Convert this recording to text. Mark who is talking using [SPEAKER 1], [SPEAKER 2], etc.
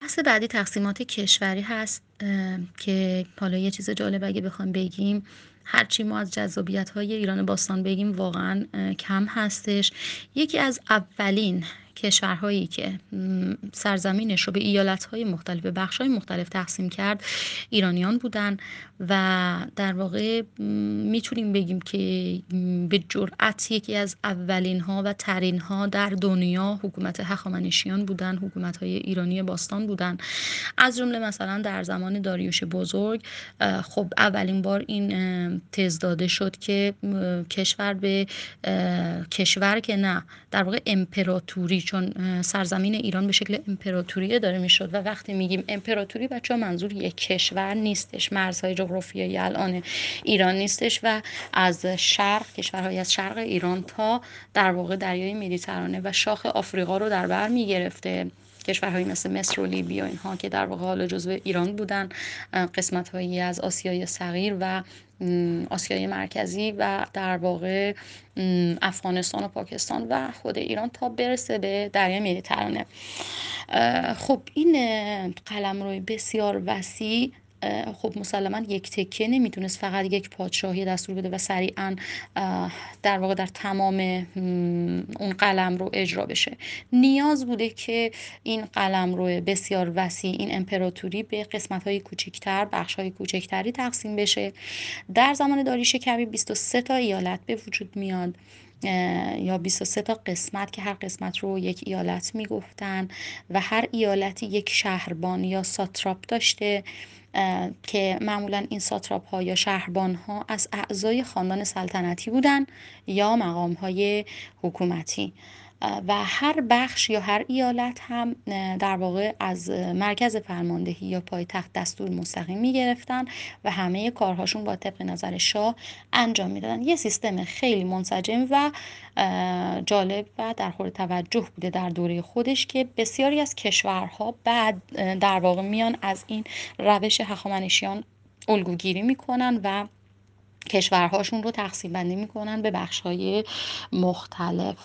[SPEAKER 1] بحث بعدی تقسیمات کشوری هست که حالا یه چیز جالب اگه بخوایم بگیم، هرچی ما از جذابیت‌های ایران باستان بگیم واقعا کم هستش. یکی از اولین کشورهایی که سرزمینش رو به ایالت‌های مختلف، به بخش‌های مختلف تقسیم کرد ایرانیان بودن و در واقع میتونیم بگیم که به جرأت یکی از اولین ها و ترین ها در دنیا حکومت هخامنشیان بودن، حکومت های ایرانی باستان بودن. از جمله مثلا در زمان داریوش بزرگ خب اولین بار این تز داده شد که کشور به کشور که نه، در واقع امپراتوری، چون سرزمین ایران به شکل امپراتوری داره میشد و وقتی میگیم امپراتوری بچه‌ها منظور یک کشور نیستش، مرزهای جغرافیایی الان ایران نیستش و از شرق، کشورهای از شرق ایران تا در واقع دریای مدیترانه و شاخ آفریقا رو در بر میگرفته. کشورهایی مثل مصر و لیبی و اینها که در واقع حالا جزو ایران بودن، قسمت‌هایی از آسیای صغیر و آسیای مرکزی و در واقع افغانستان و پاکستان و خود ایران تا برسه به دریای مدیترانه. خب این قلمرو بسیار وسیع، خب مسلما یک تکه نمیتونست فقط یک پادشاهی دستور بده و سریعا در واقع در تمام اون قلمرو اجرا بشه. نیاز بوده که این قلمرو بسیار وسیع، این امپراتوری به قسمت‌های کوچکتر، بخش‌های کوچکتری تقسیم بشه. در زمان داریوش کبیر 23 تا ایالت به وجود میاد یا 23 تا قسمت که هر قسمت رو یک ایالت میگفتن و هر ایالتی یک شهربان یا ساتراپ داشته که معمولا این ساتراپ ها یا شهربان ها از اعضای خاندان سلطنتی بودن یا مقام های حکومتی و هر بخش یا هر ایالت هم در واقع از مرکز فرماندهی یا پایتخت دستور مستقیم میگرفتن و همه کارهاشون با طبق نظر شاه انجام میدادن. یه سیستم خیلی منسجم و جالب و در حال توجه بوده در دوره خودش که بسیاری از کشورها بعد در واقع میان از این روش هخامنشیان الگوگیری میکنن و کشورهاشون رو تقسیم بندی میکنن به بخش‌های مختلف.